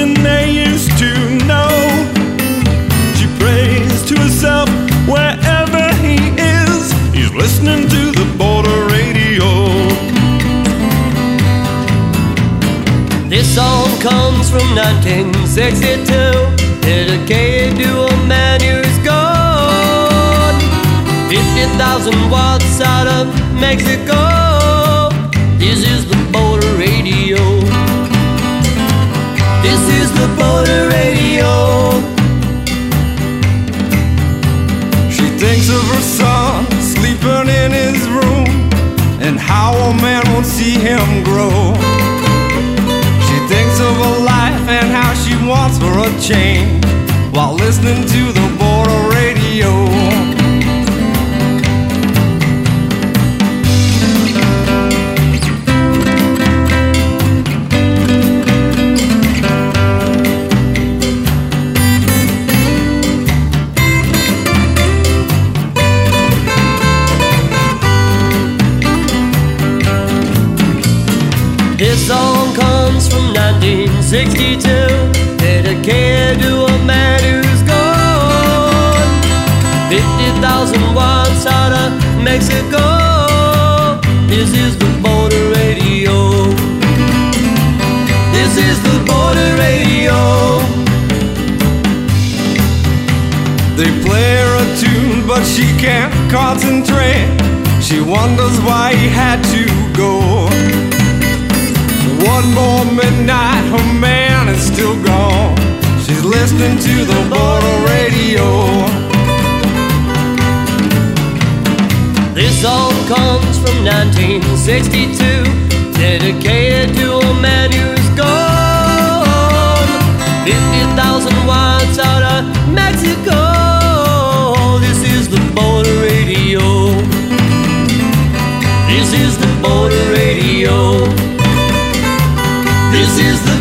than they used to know. She prays to herself wherever he is. He's listening to the border radio. This song comes from 1962, dedicated to a man who's gone. 50,000 watts out of Mexico. This is the border radio. This is the border radio. She thinks of her son sleeping in his room, and how a man won't see him grow. She thinks of her life and how she wants for a change, while listening to the border radio. This song comes from 1962, dedicated to a man who's gone. 50,000 watts out of Mexico. This is the border radio. This is the border radio. They play her a tune, but she can't concentrate. She wonders why he had to go. One more midnight, her man is still gone. She's listening to the border radio. This song comes from 1962, dedicated to a man who's gone. 50,000 watts out of Mexico. This is the border radio. This is the border radio. This is the